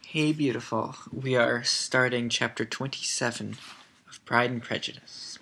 Hey, beautiful. We are starting chapter 27 of Pride and Prejudice.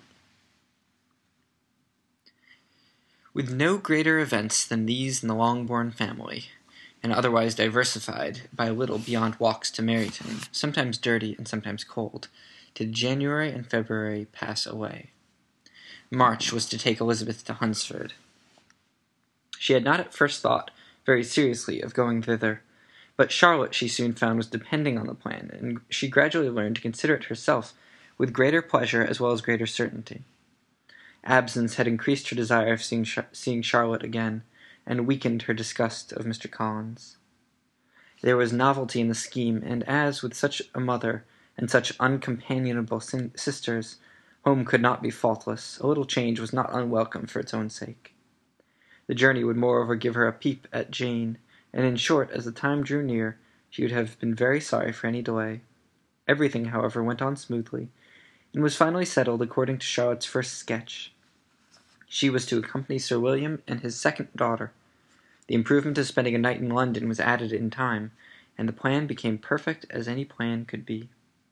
With no greater events than these in the Longbourn family, and otherwise diversified by little beyond walks to Meryton, sometimes dirty and sometimes cold, did January and February pass away. March was to take Elizabeth to Hunsford. She had not at first thought very seriously of going thither, but Charlotte, she soon found, was depending on the plan, and she gradually learned to consider it herself with greater pleasure as well as greater certainty. Absence had increased her desire of seeing Charlotte again, and weakened her disgust of Mr. Collins. There was novelty in the scheme, and as, with such a mother and such uncompanionable sisters, home could not be faultless, a little change was not unwelcome for its own sake. The journey would moreover give her a peep at Jane, and in short, as the time drew near, she would have been very sorry for any delay. Everything, however, went on smoothly, and was finally settled according to Charlotte's first sketch. She was to accompany Sir William and his second daughter. The improvement of spending a night in London was added in time, and the plan became perfect as any plan could be.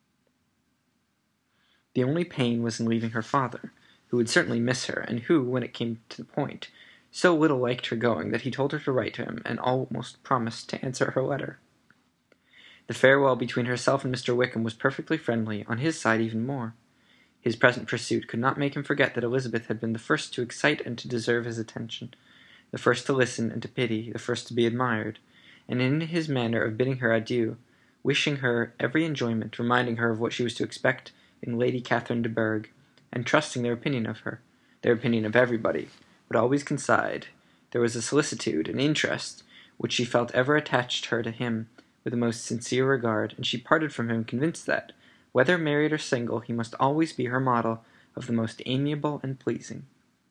The only pain was in leaving her father, who would certainly miss her, and who, when it came to the point, so little liked her going that he told her to write to him, and almost promised to answer her letter. The farewell between herself and Mr. Wickham was perfectly friendly, on his side even more. His present pursuit could not make him forget that Elizabeth had been the first to excite and to deserve his attention, the first to listen and to pity, the first to be admired, and in his manner of bidding her adieu, wishing her every enjoyment, reminding her of what she was to expect in Lady Catherine de Bourgh, and trusting their opinion of her, their opinion of everybody, would always coincide. There was a solicitude, an interest, which she felt ever attached her to him with the most sincere regard, and she parted from him convinced that, whether married or single, he must always be her model of the most amiable and pleasing.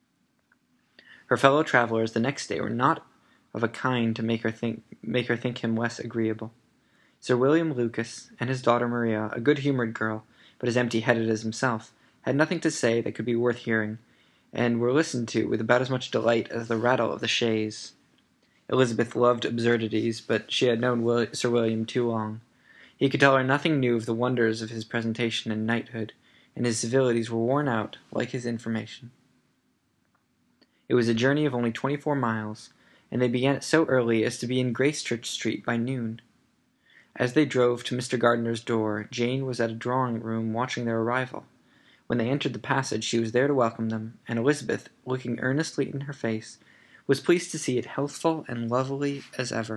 Her fellow travellers the next day were not of a kind to make her think him less agreeable. Sir William Lucas and his daughter Maria, a good-humoured girl, but as empty-headed as himself, had nothing to say that could be worth hearing, and were listened to with about as much delight as the rattle of the chaise. Elizabeth loved absurdities, but she had known Sir William too long. He could tell her nothing new of the wonders of his presentation and knighthood, and his civilities were worn out, like his information. It was a journey of only 24 miles, and they began it so early as to be in Gracechurch Street by noon. As they drove to Mr. Gardiner's door, Jane was at a drawing-room watching their arrival. When they entered the passage, she was there to welcome them, and Elizabeth, looking earnestly in her face, was pleased to see it healthful and lovely as ever.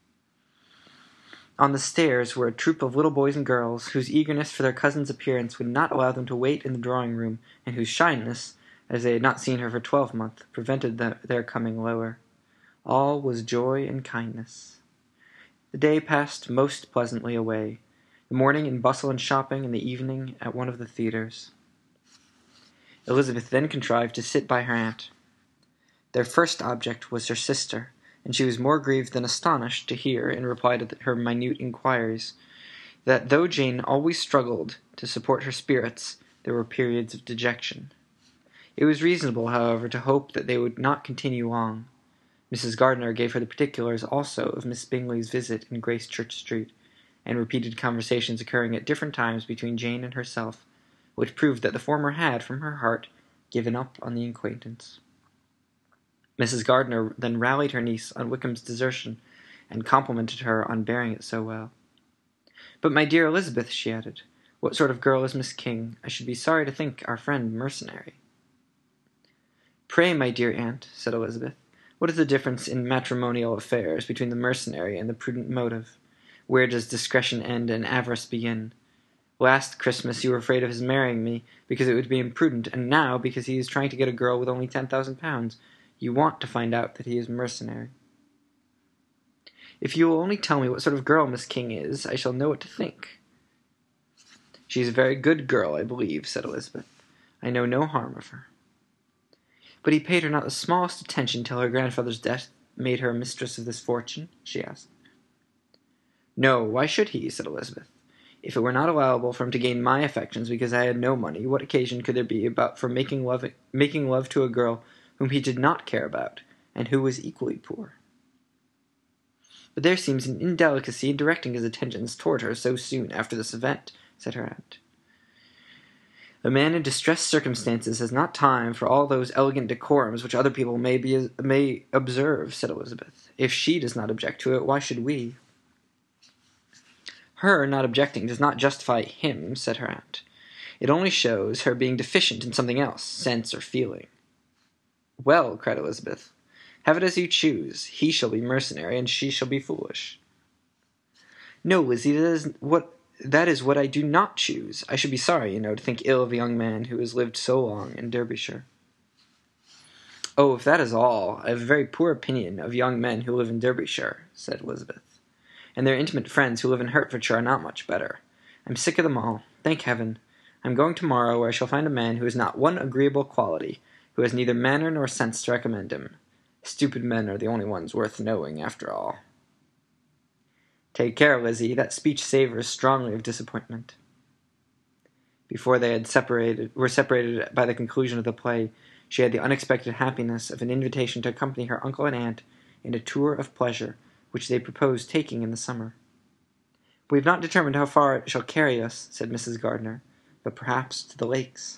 On the stairs were a troop of little boys and girls, whose eagerness for their cousin's appearance would not allow them to wait in the drawing-room, and whose shyness, as they had not seen her for 12 months, prevented their coming lower. All was joy and kindness. The day passed most pleasantly away, the morning in bustle and shopping, and the evening at one of the theatres. Elizabeth then contrived to sit by her aunt. Their first object was her sister, and she was more grieved than astonished to hear, in reply to her minute inquiries, that though Jane always struggled to support her spirits, there were periods of dejection. It was reasonable, however, to hope that they would not continue long. Mrs. Gardiner gave her the particulars also of Miss Bingley's visit in Gracechurch Street, and repeated conversations occurring at different times between Jane and herself, which proved that the former had, from her heart, given up on the acquaintance. Mrs. Gardiner then rallied her niece on Wickham's desertion, and complimented her on bearing it so well. "But, my dear Elizabeth," she added, "what sort of girl is Miss King? I should be sorry to think our friend mercenary." "Pray, my dear aunt," said Elizabeth, "what is the difference in matrimonial affairs between the mercenary and the prudent motive? Where does discretion end and avarice begin? Last Christmas you were afraid of his marrying me because it would be imprudent, and now, because he is trying to get a girl with only 10,000 pounds, you want to find out that he is mercenary." "If you will only tell me what sort of girl Miss King is, I shall know what to think." "She is a very good girl, I believe," said Elizabeth. "I know no harm of her." "But he paid her not the smallest attention till her grandfather's death made her mistress of this fortune?" she asked. "No, why should he?" said Elizabeth. "If it were not allowable for him to gain my affections because I had no money, what occasion could there be for making love to a girl whom he did not care about, and who was equally poor?" "But there seems an indelicacy in directing his attentions toward her so soon after this event," said her aunt. "A man in distressed circumstances has not time for all those elegant decorums which other people may observe," said Elizabeth. "If she does not object to it, why should we?" "Her not objecting does not justify him," said her aunt. "It only shows her being deficient in something else, sense or feeling." "Well," cried Elizabeth, "have it as you choose. He shall be mercenary, and she shall be foolish." "No, Lizzie, that is what I do not choose. I should be sorry, to think ill of a young man who has lived so long in Derbyshire." "Oh, if that is all, I have a very poor opinion of young men who live in Derbyshire," said Elizabeth. "And their intimate friends who live in Hertfordshire are not much better. I'm sick of them all. Thank heaven! I'm going tomorrow, where I shall find a man who has not one agreeable quality, who has neither manner nor sense to recommend him. Stupid men are the only ones worth knowing, after all." "Take care, Lizzie, that speech savors strongly of disappointment." Before they were separated by the conclusion of the play, she had the unexpected happiness of an invitation to accompany her uncle and aunt in a tour of pleasure which they proposed taking in the summer. "We have not determined how far it shall carry us," said Mrs. Gardiner, "but perhaps to the lakes."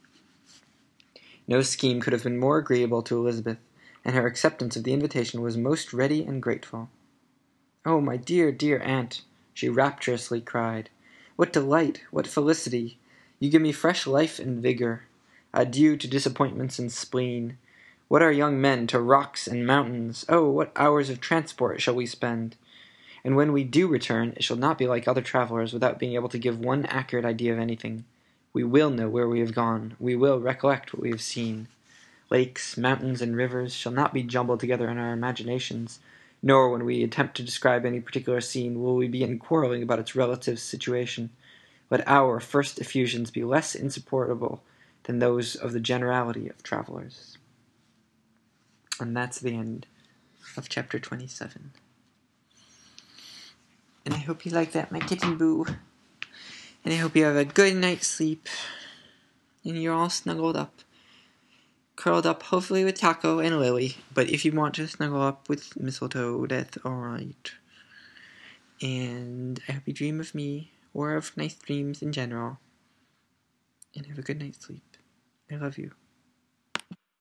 No scheme could have been more agreeable to Elizabeth, and her acceptance of the invitation was most ready and grateful. "Oh, my dear, dear aunt," she rapturously cried, "what delight, what felicity! You give me fresh life and vigor. Adieu to disappointments and spleen. What are young men to rocks and mountains? Oh, what hours of transport shall we spend! And when we do return, it shall not be like other travelers, without being able to give one accurate idea of anything. We will know where we have gone. We will recollect what we have seen. Lakes, mountains, and rivers shall not be jumbled together in our imaginations, nor when we attempt to describe any particular scene will we begin quarreling about its relative situation. Let our first effusions be less insupportable than those of the generality of travelers." And that's the end of chapter 27. And I hope you like that, my kitten boo. And I hope you have a good night's sleep. And you're all snuggled up. Curled up hopefully with Taco and Lily. But if you want to snuggle up with Mistletoe, that's alright. And I hope you dream of me, or of nice dreams in general. And have a good night's sleep. I love you.